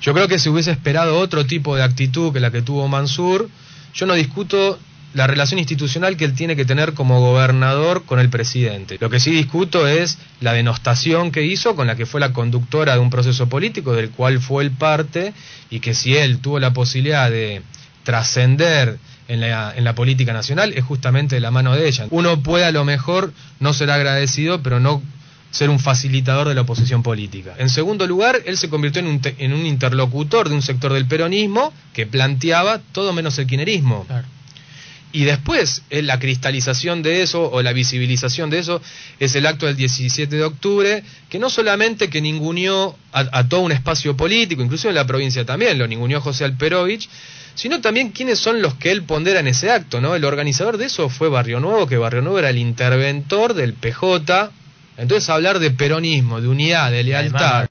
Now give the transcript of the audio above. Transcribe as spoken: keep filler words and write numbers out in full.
Yo creo que si hubiese esperado otro tipo de actitud que la que tuvo Mansur, yo no discuto la relación institucional que él tiene que tener como gobernador con el presidente. Lo que sí discuto es la denostación que hizo con la que fue la conductora de un proceso político del cual fue el parte, y que si él tuvo la posibilidad de trascender en la, en la política nacional es justamente de la mano de ella. Uno puede a lo mejor no ser agradecido, pero no ser un facilitador de la oposición política. En segundo lugar, él se convirtió en un, te, en un interlocutor de un sector del peronismo que planteaba todo menos el kirchnerismo. Claro. Y después, la cristalización de eso, o la visibilización de eso, es el acto del diecisiete de octubre, que no solamente que ninguneó a, a todo un espacio político, incluso en la provincia también, lo ninguneó José Alperovich, sino también quiénes son los que él pondera en ese acto, ¿no? El organizador de eso fue Barrio Nuevo, que Barrio Nuevo era el interventor del P J. Entonces hablar de peronismo, de unidad, de lealtad...